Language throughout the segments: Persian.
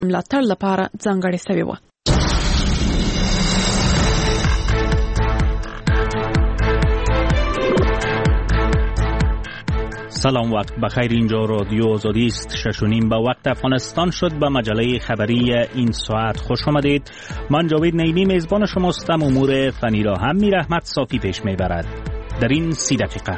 ملاتړ لپاره ځانګړې شوې وه. سلام، وقت بخیر. اینجا رادیو آزادی است. 6:30 به وقت افغانستان شد. به مجله خبری این ساعت خوش آمدید. من جاوید نیمی میزبان شماستم. امور فنی را هم میر احمد صافی پیش میبرد. در این 30 دقیقه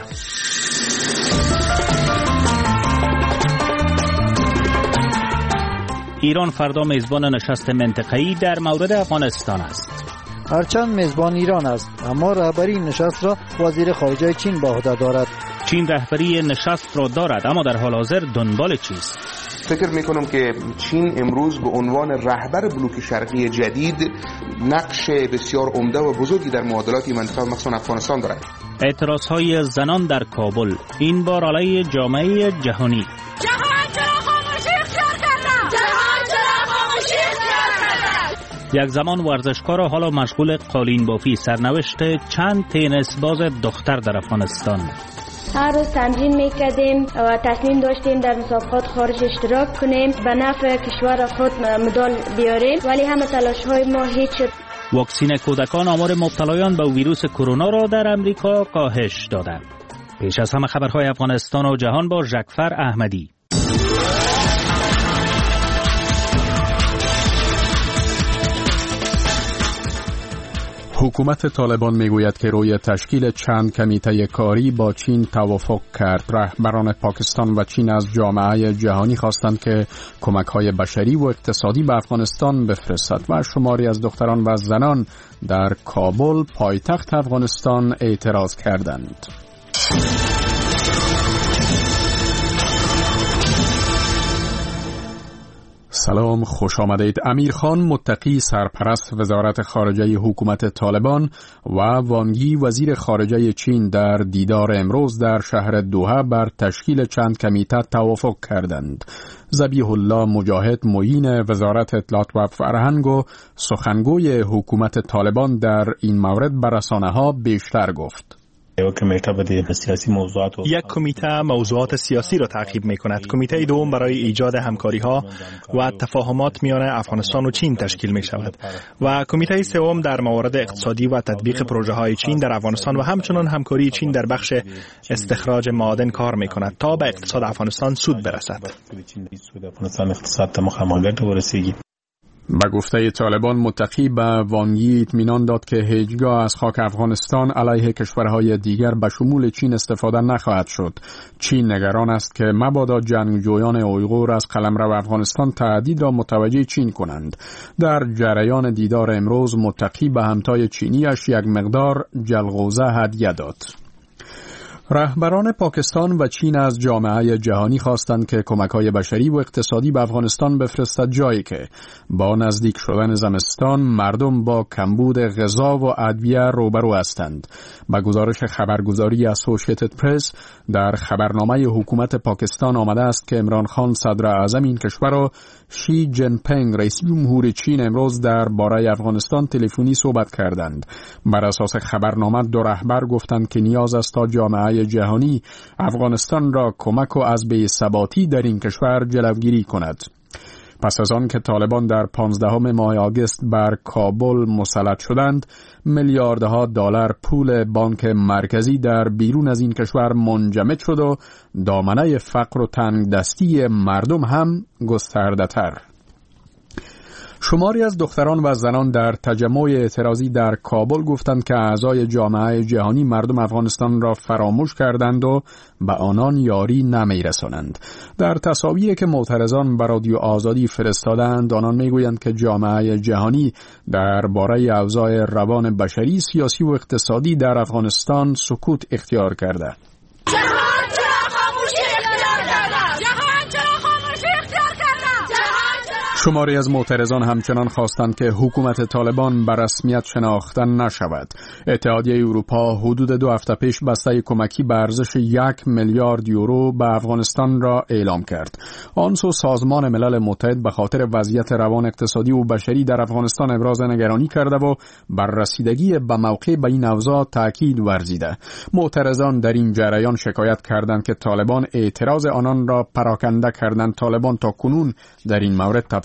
ایران فردا میزبان نشست منطقه‌ای در مورد افغانستان است. هرچند میزبان ایران است، اما رهبری نشست را وزیر خارجه چین به عهده دارد. چین رهبری نشست را دارد، اما در حال حاضر دنبال چیست؟ فکر میکنم که چین امروز به عنوان رهبر بلوک شرقی جدید نقش بسیار عمده و بزرگی در معادلات منطقه و مخصوصا افغانستان دارد. اعتراضهای زنان در کابل، این بار علیه جامعه جهانی. یک زمان ورزشکار و حالا مشغول قالین بافی. سرنوشت چند تنیس باز دختر در افغانستان. هر روز تمرین میکردیم و تصمیم داشتیم در مسابقات خارج اشتراک کنیم، به نفع کشور خود مدال بیاریم، ولی همه تلاش های ما هیچ شد. واکسین کودکان آمار مبتلایان به ویروس کرونا را در امریکا کاهش دادند. پیش از همه خبرهای افغانستان و جهان با ژکفر احمدی. حکومت طالبان میگوید که روی تشکیل چند کمیته کاری با چین توافق کرد. رهبران پاکستان و چین از جامعه جهانی خواستند که کمک‌های بشری و اقتصادی به افغانستان بفرستد و شماری از دختران و زنان در کابل پایتخت افغانستان اعتراض کردند. سلام، خوش آمدید. امیر خان متقی سرپرست وزارت خارجه حکومت طالبان و وانگ یی وزیر خارجه چین در دیدار امروز در شهر دوحه بر تشکیل چند کمیته توافق کردند. ذبیح الله مجاهد معین وزارت اطلاعات و فرهنگ و سخنگوی حکومت طالبان در این مورد به رسانه‌ها بیشتر گفت. یک کمیته موضوعات سیاسی را تعقیب می کند. کمیته دوم برای ایجاد همکاری ها و تفاهمات میان افغانستان و چین تشکیل می شود و کمیته سوم در موارد اقتصادی و تطبیق پروژه های چین در افغانستان و همچنان همکاری چین در بخش استخراج معادن کار می کند تا به اقتصاد افغانستان سود برسد. به گفته طالبان متقی به وانگ یی اطمینان داد که هیچگاه از خاک افغانستان علیه کشورهای دیگر به شمول چین استفاده نخواهد شد. چین نگران است که مبادا جنگجویان اویغور از قلمرو افغانستان تهدید را متوجه چین کنند. در جریان دیدار امروز متقی به همتای چینیش یک مقدار جلغوزه هدیه داد. رهبران پاکستان و چین از جامعه جهانی خواستند که کمک‌های بشری و اقتصادی به افغانستان بفرستد، جایی که با نزدیک شدن زمستان مردم با کمبود غذا و ادویه روبرو هستند. با گزارش خبرگزاری اسوسییتد پرس در خبرنامه حکومت پاکستان آمده است که عمران خان صدر اعظم این کشور و شی جین پینگ رئیس جمهور چین امروز درباره افغانستان تلفنی صحبت کردند. بر اساس خبرنامه دو رهبر گفتند که نیاز است تا جامعه جهانی افغانستان را کمک و از بی‌ثباتی در این کشور جلوگیری کند. پس از آن که طالبان در 15 ماه آگوست بر کابل مسلط شدند، میلیاردها دلار پول بانک مرکزی در بیرون از این کشور منجمد شد و دامنه فقر و تنگدستی مردم هم گسترده تر. شماری از دختران و زنان در تجمع اعتراضی در کابل گفتند که اعضای جامعه جهانی مردم افغانستان را فراموش کردند و به آنان یاری نمی‌رسانند. در تصاویری که معترضان به رادیو آزادی فرستادند، آنان میگویند که جامعه جهانی درباره اوضاع روان بشری، سیاسی و اقتصادی در افغانستان سکوت اختیار کرده. شماری از معترضان همچنان خواستند که حکومت طالبان به رسمیت شناخته نشود. اتحادیه اروپا حدود 2 هفته پیش بسته کمکی به ارزش 1 میلیارد یورو به افغانستان را اعلام کرد. آن سو سازمان ملل متحد به خاطر وضعیت روان اقتصادی و بشری در افغانستان ابراز نگرانی کرده و بر رسیدگی به موقع به این اوضاع تاکید ورزیده. معترضان در این جریان شکایت کردند که طالبان اعتراض آنان را پراکنده کردند. طالبان تا کنون در این مورد تفسیر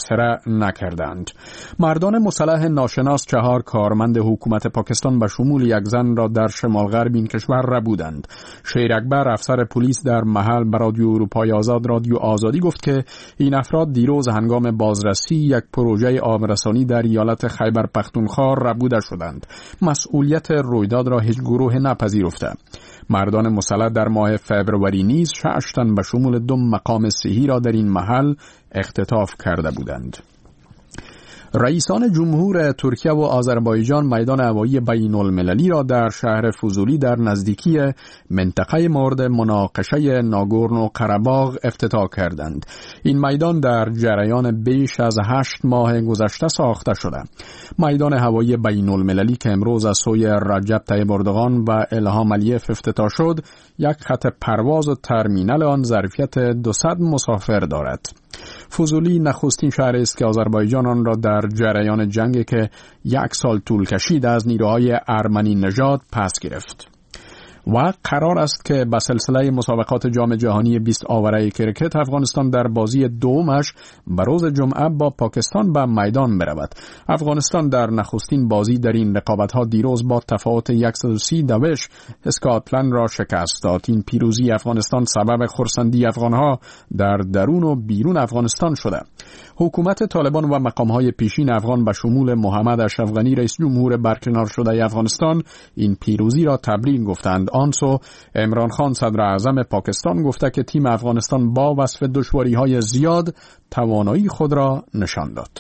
مطرح نکردند. مردان مسلح ناشناس 4 کارمند حکومت پاکستان به شمول یک زن را در شمال غرب این کشور ربودند. شیر اکبر افسر پلیس در محل به رادیو اروپای آزاد رادیو آزادی گفت که این افراد دیروز هنگام بازرسی یک پروژه آبرسانی در ایالت خیبر پختونخوا ربوده شدند. مسئولیت رویداد را هیچ گروه نپذیرفته. مردان مسلح در ماه فوریه نیز 6 تن به شمول 2 مقام صحی را در این محل اختطاف کرده بودند. رئیسان جمهور ترکیه و آذربایجان میدان هوایی بین المللی را در شهر فضولی در نزدیکی منطقه مورد مناقشه ناگورنو قره‌باغ افتتاح کردند. این میدان در جریان بیش از 8 ماه گذشته ساخته شده. میدان هوایی بین المللی که امروز از سوی رجب طیب اردوغان و الهام علیف افتتاح شد، یک خط پرواز و ترمینال آن ظرفیت 200 مسافر دارد. فضولی نخستین شهر است که آذربایجان آن را در جریان جنگی که 1 سال طول کشید از نیروهای ارمنی نژاد پس گرفت. و قرار است که به سلسله مسابقات جام جهانی 20 آوره کرکت افغانستان در بازی دومش به روز جمعه با پاکستان به میدان برود. افغانستان در نخستین بازی در این رقابت‌ها دیروز با تفاوت 130 اسکاتلند را شکست داد. این پیروزی افغانستان سبب خرسندی افغانها در درون و بیرون افغانستان شده. حکومت طالبان و مقام‌های پیشین افغان به شمول محمد اشرف غنی رئیس جمهور برکنار شده افغانستان این پیروزی را تبریک گفتند. آنسو عمران خان صدر اعظم پاکستان گفته که تیم افغانستان با وصف دشواری‌های زیاد توانایی خود را نشان داد.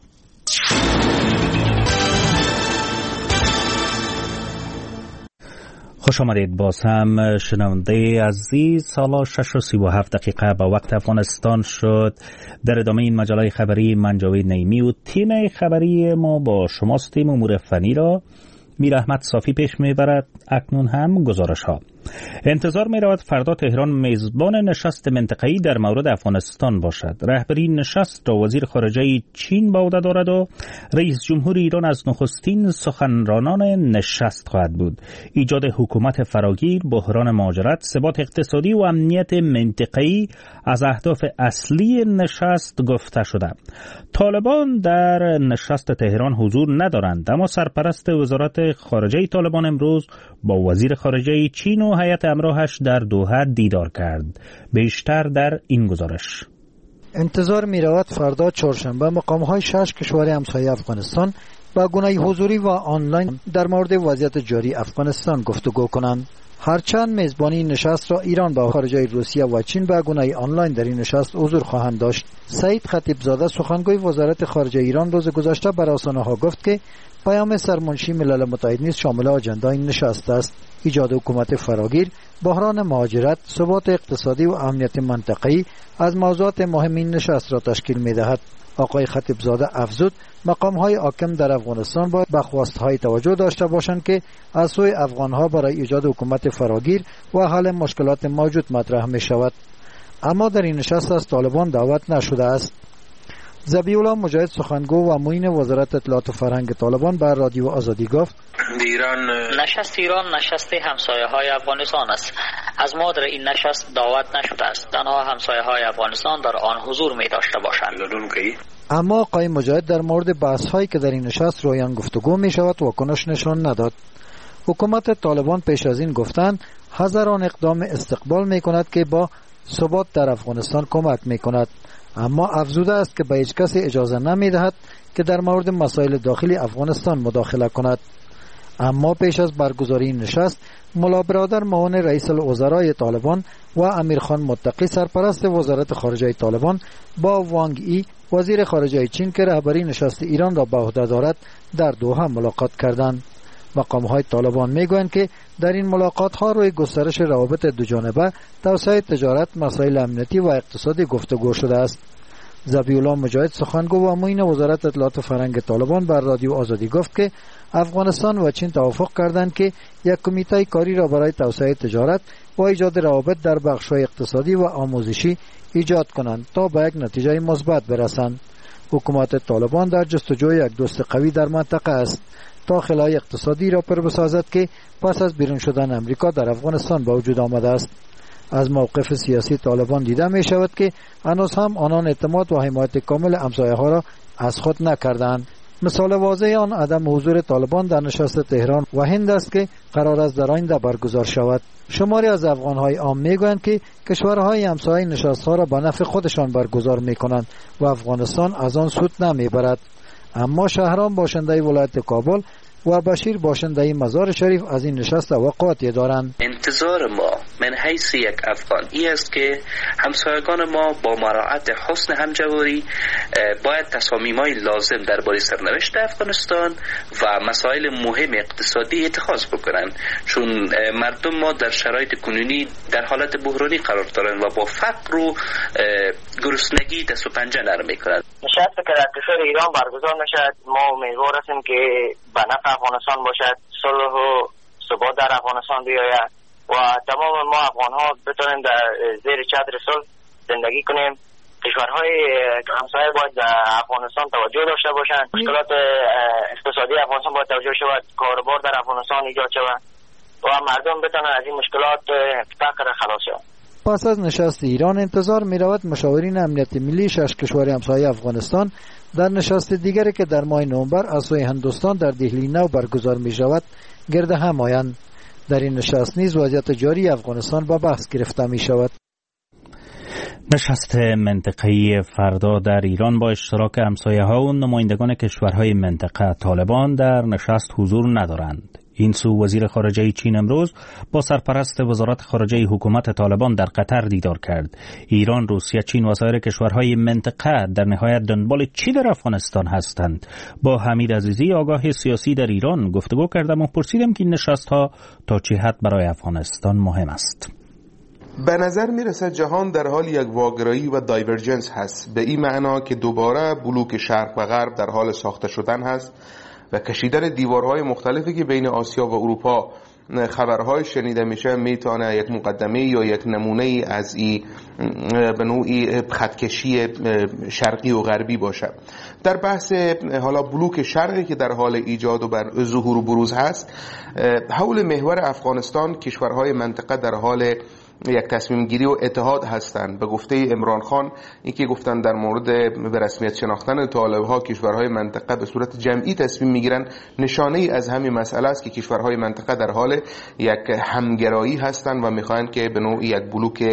خوش آمدید. باز هم شنونده عزیز، سالا 6:37 به وقت افغانستان شد. در ادامه این مجله خبری من جاوید نعیمی و تیم خبری ما با شماستیم. امور فنی را میر احمد صافی پیش میبرد. اکنون هم گزارش ها. انتظار می رود فردا تهران میزبان نشست منطقه‌ای در مورد افغانستان باشد. رهبری نشست را وزیر خارجه چین به عهده دارد و رئیس جمهور ایران از نخستین سخنرانان نشست خواهد بود. ایجاد حکومت فراگیر، بحران مهاجرت، ثبات اقتصادی و امنیت منطقه‌ای از اهداف اصلی نشست گفته شده. طالبان در نشست تهران حضور ندارند، اما سرپرست وزارت خارجه طالبان امروز با وزیر خارجه چین و هیئت همراهش در دوحه دیدار کرد. بیشتر در این گزارش. انتظار می رود فردا چهارشنبه مقام‌های 6 کشور همسایه افغانستان با گونه حضوری و آنلاین در مورد وضعیت جاری افغانستان گفتگو کنند. هرچند میزبانی نشست را ایران با خارجه روسیه و چین به گونه آنلاین در این نشست حضور خواهند داشت. سعید خطیبزاده سخنگوی وزارت خارجه ایران روز گذشته بر رسانه‌ها گفت که پیام سرمنشی ملل متحد نیز شامل اجندا این نشست است. ایجاد حکومت فراگیر، بحران مهاجرت، ثبات اقتصادی و امنیت منطقه‌ای از موضوعات مهم این نشست را تشکیل می‌دهد. آقای خطیبزاده افزود مقام‌های حاکم در افغانستان باید به خواست‌های توجه داشته باشند که از سوی افغان‌ها برای ایجاد حکومت فراگیر و حل مشکلات موجود مطرح می‌شود. اما در این نشست از طالبان دعوت نشده است. ذبیح الله مجاهد سخنگو و معین وزارت اطلاعات و فرهنگ طالبان بر رادیو آزادی گفت نشست ایران نشست همسایه‌های افغانستان است. از ما در این نشست دعوت نشده است. تنها همسایه‌های افغانستان در آن حضور می داشته باشند. اما آقای مجاهد در مورد بحث‌هایی که در این نشست رویان گفتگو می شود واکنش نشان نداد. حکومت طالبان پیش از این گفتند هزاران اقدام استقبال می کند که با ثبات در افغانستان کمک می کند، اما افزوده است که به هیچ کسی اجازه نمی دهد که در مورد مسائل داخلی افغانستان مداخله کند. اما پیش از برگزاری این نشست ملا برادر معاون رئیس الوزرای طالبان و امیرخان متقی سرپرست وزارت خارجه طالبان با وانگ ای وزیر خارجه چین که رهبری نشست ایران را به عهده دارد در دوحه ملاقات کردند. مقام‌های طالبان میگویند که در این ملاقات‌ها روی گسترش روابط دوجانبه، توسعه تجارت، مسائل امنیتی و اقتصادی گفتگو شده است. ذبیح الله مجاهد سخنگو و معین وزارت اطلاعات و فرهنگ طالبان بر رادیو آزادی گفت که افغانستان و چین توافق کردند که یک کمیته کاری را برای توسعه تجارت و ایجاد روابط در بخش‌های اقتصادی و آموزشی ایجاد کنند تا به یک نتیجه مثبت برسند. حکومت طالبان در جستجوی یک دوست قوی در منطقه است تا خلای اقتصادی را پر بسازد که پس از بیرون شدن امریکا در افغانستان به وجود آمده است. از موقف سیاسی طالبان دیده می شود که هنوز هم آنان اعتماد و حمایت کامل همسایه ها را از خود نکردند. مثال واضح آن عدم حضور طالبان در نشست تهران و هند است که قرار است در آینده برگزار شود. شماری از افغان‌های عام میگویند که کشورهای همسایه نشست‌ها را به نفع خودشان برگزار می‌کنند و افغانستان از آن سود نمی‌برد. اما شهرام باشنده ولایت کابل و بشیر باشنده مزار شریف از این نشست توقعاتی دارند. انتظار ما من حیث یک افغان ای است که همسایگان ما با مراعات حسن همجواری باید تصامیم‌های لازم درباره سرنوشت افغانستان و مسائل مهم اقتصادی اتخاذ بکنند، چون مردم ما در شرایط کنونی در حالت بحرانی قرار دارند و با فقر و گرسنگی دست و پنجه نرم می‌کنند. نشست که در کشور ایران برگزار نشد، ما امیدوار هستیم که به نفع افغانستان باشد، صلح و ثبات در افغانستان بیاید و تمام ما افغان ها بتونیم در زیر چتر صلح زندگی کنیم. کشورهای همسایه باید در افغانستان توجه داشته باشند، مشکلات اقتصادی افغانستان باید توجه شود، کاروبار در افغانستان ایجاد شود و مردم بتونن از این مشکلات فقر خلاص شوند. پس از نشست ایران انتظار می رود مشاورین امنیت ملی 6 کشور همسایه افغانستان در نشست دیگری که در ماه نوامبر از سوی هندوستان در دهلی نو برگزار می شود گرد هم آیند. در این نشست نیز وضعیت جاری افغانستان به بحث گرفته می شود. نشست منطقه‌ای فردا در ایران با اشتراک همسایه‌ها و نمایندگان کشورهای منطقه طالبان در نشست حضور ندارند. این سو وزیر خارجه چین امروز با سرپرست وزارت خارجه حکومت طالبان در قطر دیدار کرد. ایران، روسیه، چین و سایر کشورهای منطقه در نهایت دنبال چی در افغانستان هستند؟ با حمید عزیزی آگاه سیاسی در ایران گفتگو کردم و پرسیدم که این نشست‌ها تا چه حد برای افغانستان مهم است. به نظر میرسه جهان در حال یک واگرایی و دایورجنس هست، به این معنا که دوباره بلوک شرق و غرب در حال ساخته شدن هست و کشیدن دیوارهای مختلفی که بین آسیا و اروپا خبرهای شنیده میشه میتونه یک مقدمه یا یک نمونه از این به نوعی خطکشی شرقی و غربی باشه. در بحث حالا بلوک شرقی که در حال ایجاد و بر ظهور و بروز هست، حول محور افغانستان کشورهای منطقه در حال یک تصمیم گیری و اتحاد هستند. به گفته عمران خان این که گفتن در مورد به رسمیت شناختن طالب‌ها کشورهای منطقه به صورت جمعی تصمیم میگیرن، نشانه ای از همین مسئله است که کشورهای منطقه در حال یک همگرایی هستند و میخواهند که به نوعی یک بلوک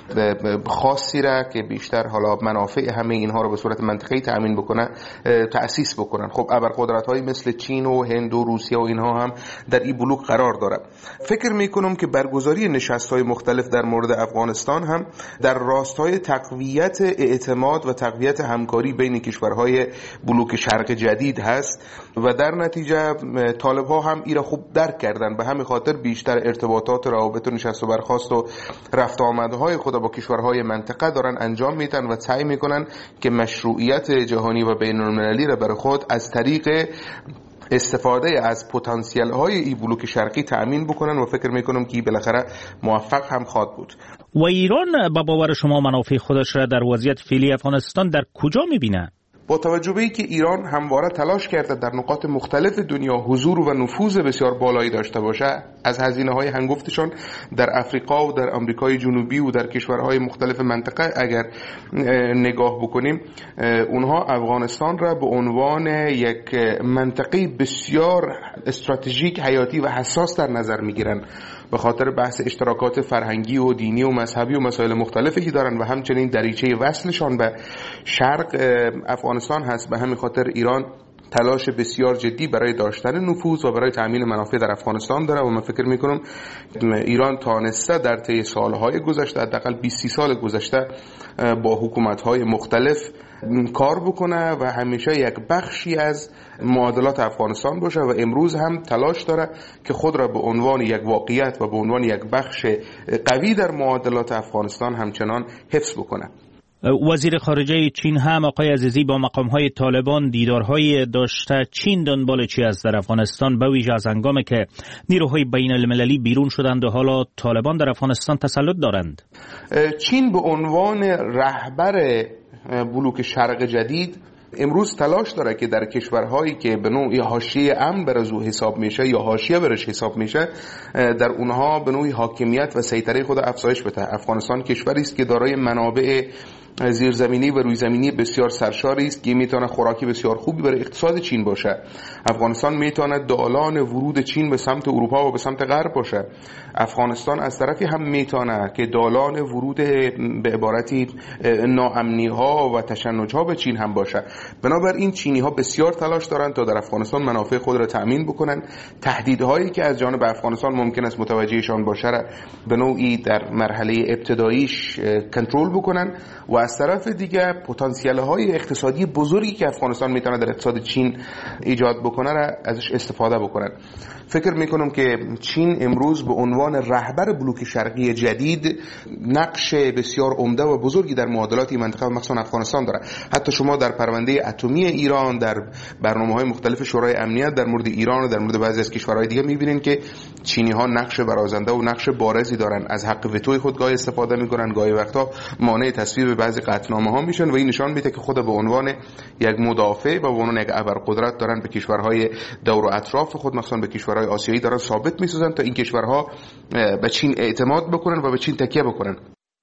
خاصی را که بیشتر حالا منافع همه اینها رو به صورت منطقه‌ای تامین بکنه تأسیس بکنن. خب ابرقدرت‌های مثل چین و هند و روسیه و اینها هم در این بلوک قرار داره. فکر میکنم که برگزاری نشست‌های مختلف در مورد افغانستان هم در راستای تقویت اعتماد و تقویت همکاری بین کشورهای بلوک شرق جدید هست و در نتیجه طالب‌ها هم این را خوب درک کردن. به همین خاطر بیشتر ارتباطات، روابط و نشست و برخاست و رفت آمدهای خود با کشورهای منطقه دارن انجام میدن و سعی میکنن که مشروعیت جهانی و بین‌المللی را برای خود از طریق استفاده از پتانسیل های این بلوک شرقی تأمین بکنن و فکر میکنم که بالاخره موفق هم خواهد بود. و ایران با باور شما منافع خودش را در وضعیت فعلی افغانستان در کجا میبینه؟ با توجه به اینکه ایران همواره تلاش کرده در نقاط مختلف دنیا حضور و نفوذ بسیار بالایی داشته باشه، از هزینه‌های هنگفتشان در افریقا و در آمریکای جنوبی و در کشورهای مختلف منطقه اگر نگاه بکنیم، اونها افغانستان را به عنوان یک منطقه بسیار استراتژیک، حیاتی و حساس در نظر میگیرن به خاطر بحث اشتراکات فرهنگی و دینی و مذهبی و مسائل مختلفی که دارن و همچنین دریچه وصلشان به شرق افغانستان هست. به همین خاطر ایران تلاش بسیار جدی برای داشتن نفوذ و برای تامین منافع در افغانستان داره و من فکر میکنم ایران تانسته در طی سالهای گذشته، حداقل 20 سال گذشته، با حکومت‌های مختلف کار بکنه و همیشه یک بخشی از معادلات افغانستان باشه و امروز هم تلاش داره که خود را به عنوان یک واقعیت و به عنوان یک بخش قوی در معادلات افغانستان همچنان حفظ بکنه. وزیر خارجه چین هم آقای عزیزی با مقام‌های طالبان دیدارهای داشته. چین دنبال چی است در افغانستان، به ویژه از هنگامی که نیروهای بین المللی بیرون شدند و حالا طالبان در افغانستان تسلط دارند؟ چین به عنوان رهبر بلوک شرق جدید امروز تلاش داره که در کشورهایی که به نوعی حاشیه امن بر از او حساب میشه یا حاشیه برش حساب میشه، در اونها به نوعی حاکمیت و سیطره خود افزایش بده. افغانستان کشوری است که دارای منابع زیرزمینی و روی زمینی بسیار سرشاری است که میتونه خوراکی بسیار خوبی برای اقتصاد چین باشه. افغانستان میتونه دالان ورود چین به سمت اروپا و به سمت غرب باشه. افغانستان از طرفی هم میتونه که دالان ورود به عبارتی ناامنی ها و تشنج ها به چین هم باشه. بنابراین چینی ها بسیار تلاش دارن تا در افغانستان منافع خود را تأمین بکنن. تهدیدهایی که از جانب افغانستان ممکن است متوجهشان باشه را به نوعی در مرحله ابتداییش کنترل بکنن و از طرف دیگه پتانسیل های اقتصادی بزرگی که افغانستان میتونه در اقتصاد چین ایجاد بکنه را ازش استفاده بکنن. فکر میکنم که چین امروز به عنوان رهبر بلوک شرقی جدید نقش بسیار عمده و بزرگی در معادلات این منطقه و مخصوصا افغانستان داره. حتی شما در پرونده اتمی ایران، در برنامه‌های مختلف شورای امنیت در مورد ایران و در مورد بعضی از کشورهای دیگه میبینین که چینی ها نقش برازنده و نقش بارزی دارن. از حق وتوی خود گاهی استفاده میکنن، گاهی وقتا مانع تصویب بعضی قطعنامه ها میشن و این نشان میده که خود به عنوان یک مدافع و به عنوان یک ابرقدرت دارن به کشورهای دور و اطراف خود، مثلا به کشورهای آسیایی دارن ثابت میسازن تا این کشورها به چین اعتماد بکنن و به چین تکیه بکنن.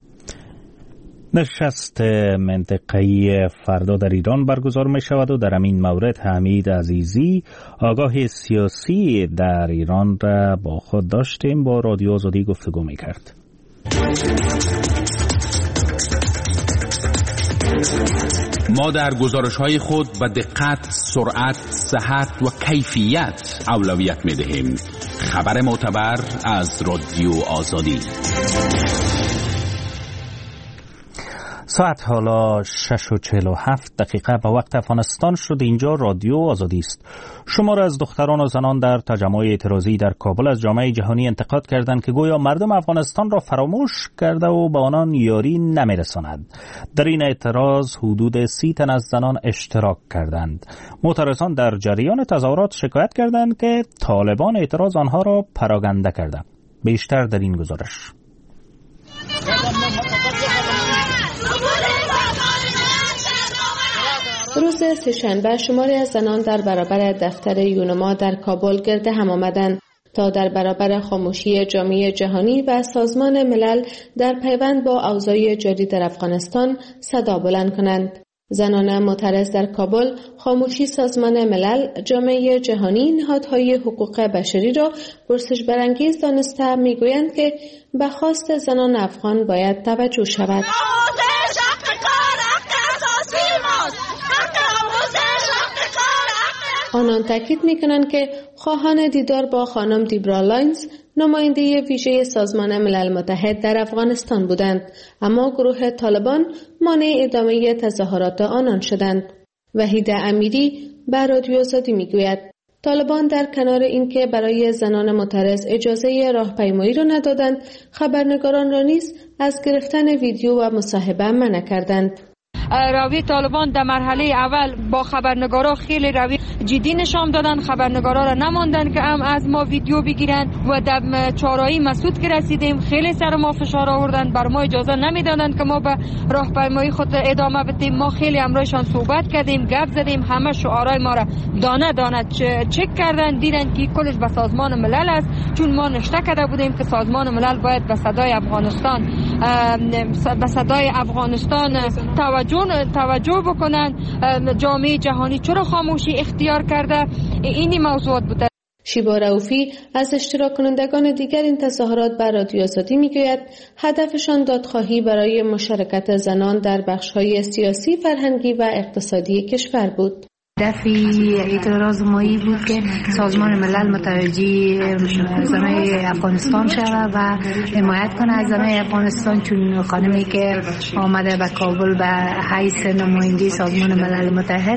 نشست منطقه‌ای فردا در ایران برگزار می شود و در این مورد حمید عزیزی آگاه سیاسی در ایران را با خود داشتیم. با رادیو آزادی گفتگو می کرد. ما در گزارش‌های خود به دقت، سرعت، صحت و کیفیت اولویت می‌دهیم. خبر معتبر از رادیو آزادی. ساعت حالا 6:47 به وقت افغانستان شد. اینجا رادیو آزادی است. شما را از دختران و زنان در تجمع اعتراضی در کابل از جامعه جهانی انتقاد کردند که گویا مردم افغانستان را فراموش کرده و به آنان یاری نمی‌رساند. در این اعتراض حدود 30 تن از زنان اشتراک کردند. معترضان در جریان تظاهرات شکایت کردند که طالبان اعتراض آنها را پراگنده کرده. بیشتر در این گزارش. روز سه‌شنبه شماری از زنان در برابر دفتر یونما در کابل گرد هم آمدند تا در برابر خاموشی جامعه جهانی و سازمان ملل در پیوند با اوضاع جاری در افغانستان صدا بلند کنند. زنان معترض در کابل خاموشی سازمان ملل، جامعه جهانی، نهادهای حقوق بشری را پرسش برانگیز دانسته میگویند که به خواست زنان افغان باید توجه شود. آنان تاکید می‌کنند که خواهان دیدار با خانم دیبرا لاینز، نماینده ویژه سازمان ملل متحد در افغانستان بودند، اما گروه طالبان مانع ادامه تظاهرات آنان شدند. وحید امیری بر رادیو آزادی میگوید طالبان در کنار اینکه برای زنان معترض اجازه راهپیمایی را ندادند، خبرنگاران را نیز از گرفتن ویدیو و مصاحبه منع کردند. روی طالبان در مرحله اول با خبرنگارا خیلی روی جدی نشان دادن، خبرنگارا را نماندن که هم از ما ویدیو بگیرن و در چهارراهی مسعود که رسیدیم خیلی سر ما فشار آوردن، بر ما اجازه نمیدادن که ما به راهپیمایی خود ادامه بدیم. ما خیلی امرایشان صحبت کردیم، گپ زدیم، همه شعارهای ما را دانه دانه چک کردن، دیدن که کلش به سازمان ملل است، چون ما نشته کرده بودیم که سازمان ملل باید به صدای افغانستان توجه بکنن. جامعه جهانی چرا خاموشی اختیار کرده؟ اینی موضوعات بوده. شیبا رؤوفی از اشتراک کنندگان دیگر این تظاهرات بر رادیو آزادی میگوید هدفشان دادخواهی برای مشارکت زنان در بخش‌های سیاسی، فرهنگی و اقتصادی کشور بود. هدف اعتراض مایی بود که سازمان ملل متوجه زنای افغانستان شود و حمایت کنه از زنای افغانستان، چون خانمی که آمده به کابل به حیث نماینده سازمان ملل متحد،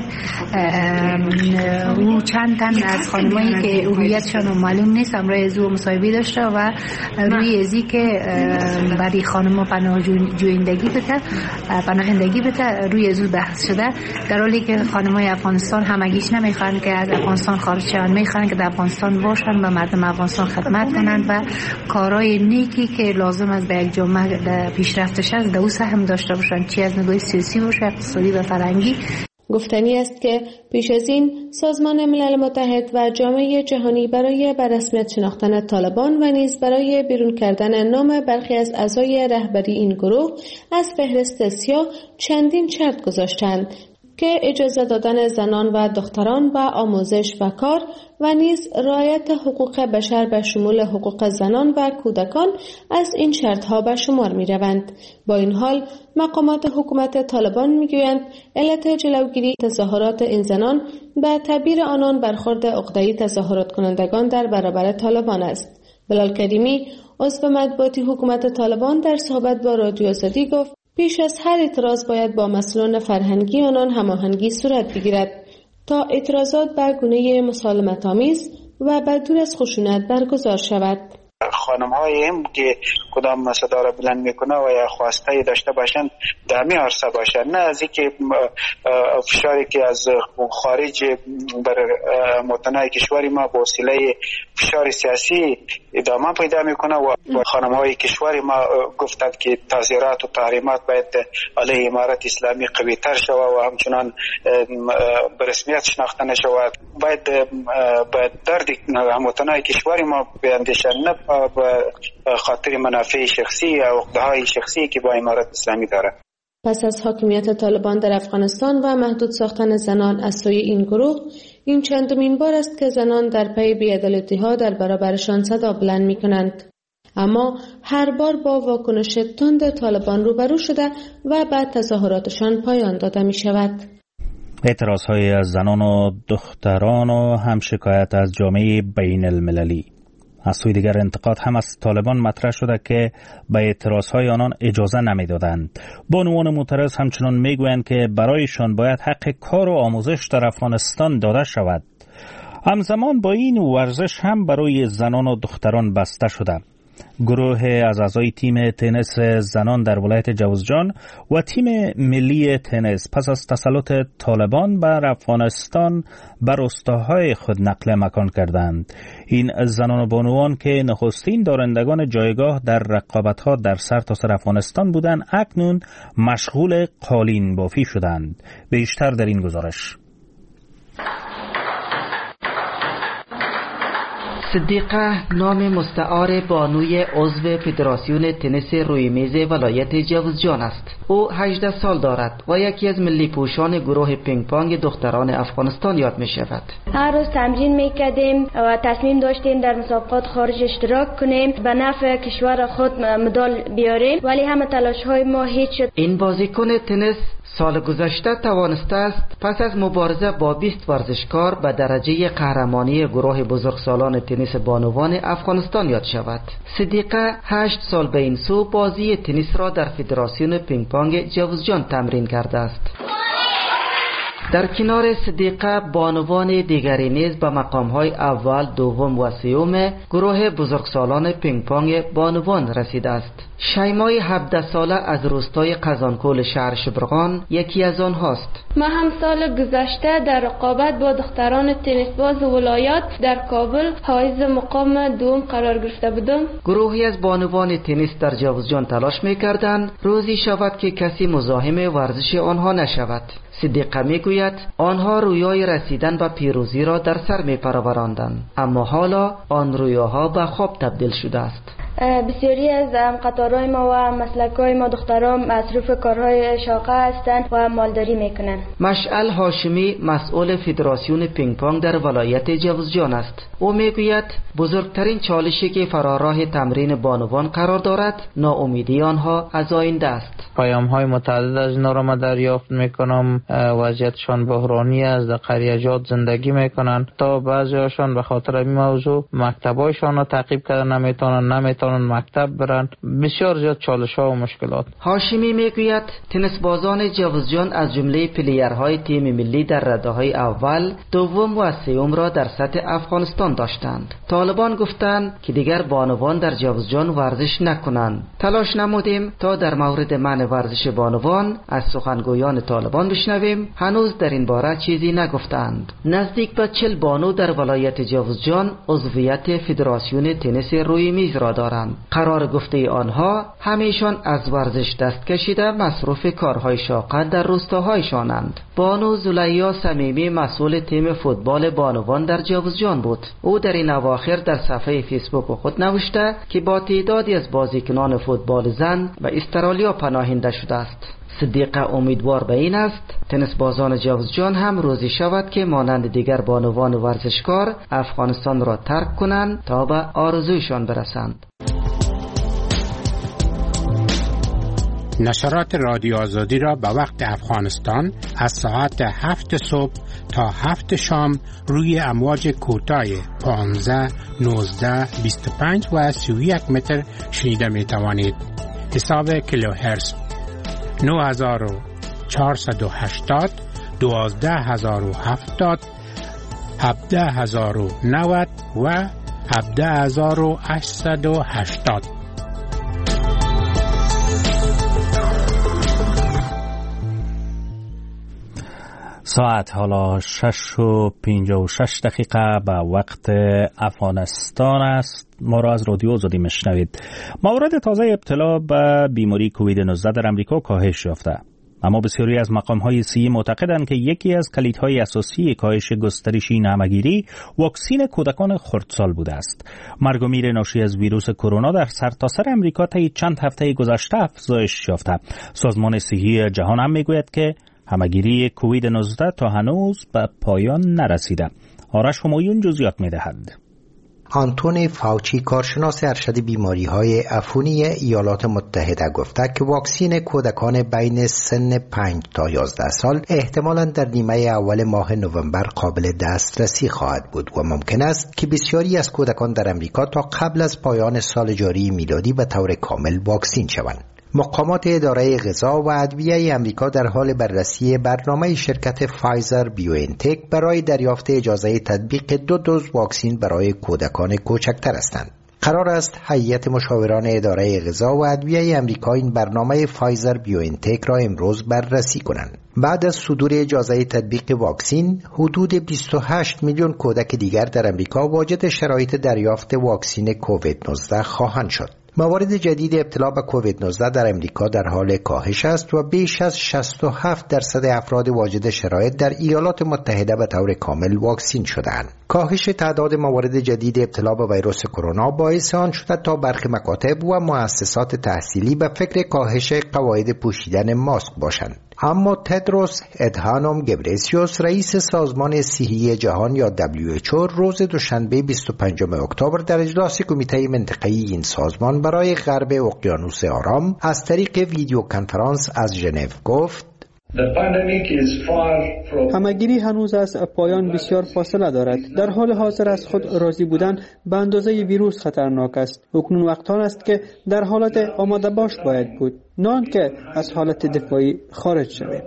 او چند تن از خانمایی که هویتشان معلوم نیست امروز از او مصاحبه داشته و روی ازی که برای خانم‌ها پناهندگی بده روی از او بحث شده، در حالی که خانم‌های افغانستان همگیش نمیخوان که از افغانستان خارج شوند، میخوان که در افغانستان باشن و مردم افغانستان خدمت کنند و کارهای نیکی که لازم است به یک جامعه پیشرفتش است در او سهم داشته باشند، چی از نگاه سیاسی باشه، اقتصادی و فرهنگی. گفتنی است که پیش از این سازمان ملل متحد و جامعه جهانی برای به رسمیت شناختن طالبان و نیز برای بیرون کردن نام برخی از اعضای رهبری این گروه از فهرست سیاه چندین شرط گذاشتند که اجازه دادن زنان و دختران به آموزش و کار و نیز رعایت حقوق بشر به شمول حقوق زنان و کودکان از این شرطها به شمار می روند. با این حال مقامات حکومت طالبان می گویند علت جلوگیری تظاهرات این زنان به تعبیر آنان برخورد عقده‌ای تظاهرات کنندگان در برابر طالبان است. بلال کریمی عضو مطبوعاتی حکومت طالبان در صحبت با رادیو آزادی گفت پیش از هر اعتراض باید با مسئولان فرهنگی آنان هماهنگی صورت بگیرد تا اعتراضات به گونه مسالمت‌آمیز و بدون از خشونت برگزار شود. خانم هایم که کدام صدا را بلند میکنه و یا خواسته داشته باشند در می عرصه باشند، نه از اینکه فشاری که از خارج بر متنای کشوری ما به وسیله فشار سیاسی ادامه پیدا میکنه و خانم های کشوری ما گفتند که تظاهرات و تحریمات باید علیه امارت اسلامی قوی تر شود و همچنان به رسمیت شناخته نشود. باید درد متنای کشوری ما بیاندیشند، نه به خاطر منافع شخصی یا عقده‌های شخصی که با امارت اسلامی داره. پس از حاکمیت طالبان در افغانستان و محدود ساختن زنان از سوی این گروه، این چندمین بار است که زنان در پی بی‌عدالتی‌ها در برابرشان صدا بلند می‌کنند. اما هر بار با واکنش تند طالبان روبرو شده و بعد تظاهراتشان پایان داده می‌شود. اعتراض‌های از زنان و دختران و هم شکایت از جامعه بین المللی. از سوی دیگر انتقاد هم از طالبان مطرح شده که به اعتراضهای آنان اجازه نمیدادند. بانوان معترض همچنان میگویند که برایشان باید حق کار و آموزش در افغانستان داده شود. همزمان با این ورزش هم برای زنان و دختران بسته شده. گروه از اعضای تیم تنیس زنان در ولایت جوزجان و تیم ملی تنیس پس از تسلط طالبان بر افغانستان بر روستاهای خود نقل مکان کردند. این زنان و بانوان که نخستین دارندگان جایگاه در رقابت‌ها در سرتاسر افغانستان بودند، اکنون مشغول قالین بافی شدند. بیشتر در این گزارش. صدیقه نام مستعار بانوی عضو فدراسیون تنیس روی میز ولایت جوزجان است. او 18 سال دارد و یکی از ملی پوشان گروه پینگ پونگ دختران افغانستان یاد می شود. هر روز تمرین می کردیم و تصمیم داشتیم در مسابقات خارج اشتراک کنیم، به نفع کشور خود مدال بیاریم، ولی همه تلاش های ما هیچ شد. این بازیکن تنیس سال گذشته توانسته است پس از مبارزه با 20 ورزشکار به درجه قهرمانی گروه بزرگسالان تنیس بانوان افغانستان یاد شود. صدیقه 8 سال به این سو بازی تنیس را در فدراسیون پینگ پونگ جوزجان تمرین کرده است. در کنار صدیقه بانوان دیگری نیز به مقام‌های اول، دوم و سوم گروه بزرگسالان پینگ پونگ بانوان رسیده است. شیمای 17 ساله از روستای قزانکول شهر شبرغان یکی از آنهاست. ما هم سال گذشته در رقابت با دختران تنیس باز ولایت در کابل حائز مقام دوم قرار گرفته بودم. گروهی از بانوان تنیس در جوزجان تلاش می‌کردند روزی شود که کسی مزاحم ورزش آنها نشود. صدیقه میگوید آنها رویای رسیدن به پیروزی را در سر می‌پروراندند، اما حالا آن رویاها به خواب تبدیل شده است. بسیاری از قطارهای ما و مسلک‌های ما دختران مصروف کارهای شاقه هستند و مالداری میکنند. مشعل هاشمی مسئول فدراسیون پینگ پونگ در ولایت جوزجان است. او میگوید بزرگترین چالشی که فراراه تمرین بانوان قرار دارد ناامیدی آنها از آینده است. پیام‌های متعدد از اینا را من دریافت میکنم. وضعیتشان بحرانی است، در قریه‌جات زندگی میکنند. تا بعضی‌هاشان به خاطر این موضوع مکتب‌هایشان را تعقیب کردن نمیتونن مکتب برن. بسیار زیاد چالش‌ها و مشکلات. هاشمی میگوید تنیس بازان جوزجان از جمله پلیرهای تیم ملی در رده‌های اول، دوم و سوم را در سطح افغانستان داشتند. طالبان گفتند که دیگر بانوان در جوزجان ورزش نکنند. تلاش نمودیم تا در مورد منع ورزش بانوان از سخنگویان طالبان بشنویم. هنوز در این باره چیزی نگفتند. نزدیک به 40 بانو در ولایت جوزجان عضویت فدراسیون تنیس روی میز را دارند. دارند. قرار گفته آنها همیشان از ورزش دست کشیده مصروف کارهای شاق در روستاهایشانند. بانو زلیا صمیمی مسئول تیم فوتبال بانوان در جاوزجان بود. او در این اواخر در صفحه فیسبوک خود نوشته که با تعدادی از بازیکنان فوتبال زن و استرالیا پناهنده شده است. صدیقه امیدوار به این است تنیس بازان جاوزجان هم روزی شود که مانند دیگر بانوان ورزشکار افغانستان را ترک کنند تا به آرزویشان برسند. نشرات رادیو آزادی را به وقت افغانستان از ساعت 7 صبح تا 7 شام روی امواج کوتاه 15, 19, 25 و 31 متر شنیده می توانید. حساب کیلوهرتز 9480, 12070, 17090 و 17880. ساعت حالا 6:56 به وقت افغانستان است. ما را از رادیو آزادی میشنوید. موارد تازه ابتلا به بیماری کووید 19 در امریکا کاهش یافته، اما بسیاری از مقام‌های صحی معتقدند که یکی از کلیدهای اساسی کاهش گسترش این همه‌گیری واکسین کودکان خردسال بوده است. مرگ و میر ناشی از ویروس کرونا در سرتاسر امریکا طی چند هفته گذشته افزایش یافته. سازمان صحی جهان هم میگوید که همه‌گیری کووید 19 تا هنوز به پایان نرسیده. آرش همایون جزئیات می‌دهد. آنتونی فاوچی، کارشناس ارشد بیماری‌های عفونی ایالات متحده، گفته که واکسین کودکان بین سن 5 تا 11 سال احتمالاً در نیمه اول ماه نوامبر قابل دسترسی خواهد بود و ممکن است که بسیاری از کودکان در امریکا تا قبل از پایان سال جاری میلادی به طور کامل واکسین شوند. مقامات اداره غذا و ادویه امریکا در حال بررسی برنامه شرکت فایزر بیوانتک برای دریافت اجازه تطبیق 2 دوز واکسین برای کودکان کوچکتر هستند. قرار است هیئت مشاوران اداره غذا و ادویه امریکا این برنامه فایزر بیوانتک را امروز بررسی کنند. بعد از صدور اجازه تطبیق واکسین، حدود 28 میلیون کودک دیگر در امریکا واجد شرایط دریافت واکسین کووید 19 خواهند شد. موارد جدید ابتلا به کووید 19 در امریکا در حال کاهش است و بیش از 67% افراد واجد شرایط در ایالات متحده به طور کامل واکسین شدند. کاهش تعداد موارد جدید ابتلا به ویروس کرونا باعث آن شده تا برخی مکاتب و مؤسسات تحصیلی به فکر کاهش قواعد پوشیدن ماسک باشند. اما تدروس ادهانوم گبریسیوس، رئیس سازمان صحی جهان یا WHO، روز دوشنبه 25 اکتبر در اجلاس کمیته منطقه‌ای این سازمان برای غرب اقیانوس آرام از طریق ویدیو کنفرانس از ژنو گفت: همه‌گیری هنوز از پایان بسیار فاصله دارد. در حال حاضر از خود راضی بودن به اندازه ویروس خطرناک است. اکنون وقت آن است که در حالت آماده باش باید بود، نه که از حالت دفاعی خارج شویم.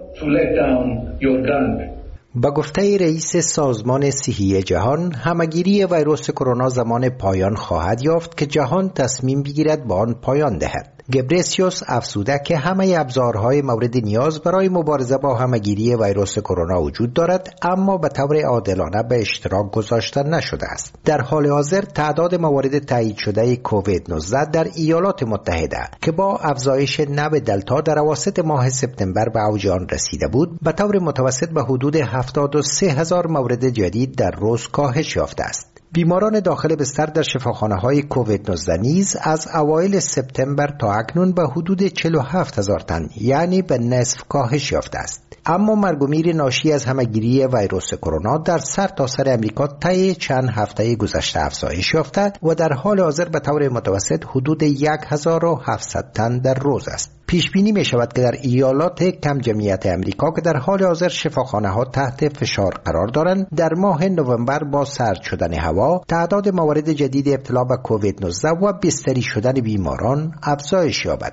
با گفته رئیس سازمان صحی جهان، همه‌گیری ویروس کرونا زمان پایان خواهد یافت که جهان تصمیم بگیرد با آن پایان دهد. گبریسیوس افزوده که همه ابزارهای مورد نیاز برای مبارزه با همه‌گیری ویروس کرونا وجود دارد، اما به طور عادلانه به اشتراک گذاشته نشده است. در حال حاضر تعداد موارد تایید شده کووید 19 در ایالات متحده که با افزایش نو دلتا در اواسط ماه سپتامبر به اوج آن رسیده بود، به طور متوسط به حدود 73,000 مورد جدید در روز کاهش یافته است. بیماران داخل بستر در شفاخانه‌های کووید 19 نیز از اوایل سپتامبر تا اکنون به حدود 47,000 تن، یعنی به نصف کاهش یافته است. اما مرگ و میر ناشی از همه‌گیری ویروس کرونا در سرتاسر امریکا طی چند هفته گذشته افزایش یافته و در حال حاضر به طور متوسط حدود 1,700 تن در روز است. پیش بینی می شود که در ایالات کم جمعیت امریکا که در حال حاضر شفاخانه ها تحت فشار قرار دارند، در ماه نوامبر با سرد شدن هوا تعداد موارد جدید ابتلا به کووید 19 و بستری شدن بیماران افزایش یابد.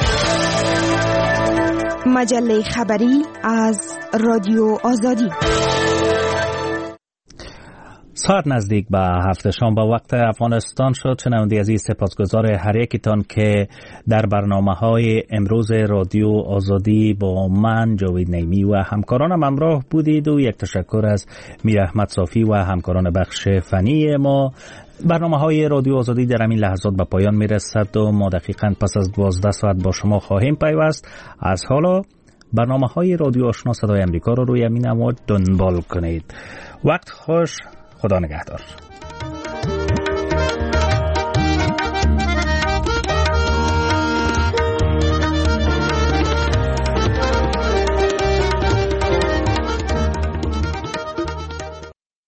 مجله خبری از رادیو آزادی. ساعت نزدیک به 7 شام با وقت افغانستان شد. شنونده عزیز، سپاسگزار هر یکتان که در برنامه‌های امروز رادیو آزادی با من جاوید نیمی و همکارانم همراه بودید و یک تشکر از میر احمد صافی و همکاران بخش فنی ما. برنامه‌های رادیو آزادی در همین لحظات به پایان میرسد و ما دقیقاً پس از 12 ساعت با شما خواهیم پیوست. از حالا برنامه‌های رادیو آشنا صدای امریکا رو روی همین امواج دنبال کنید. وقت خوش، خدا نگهدار.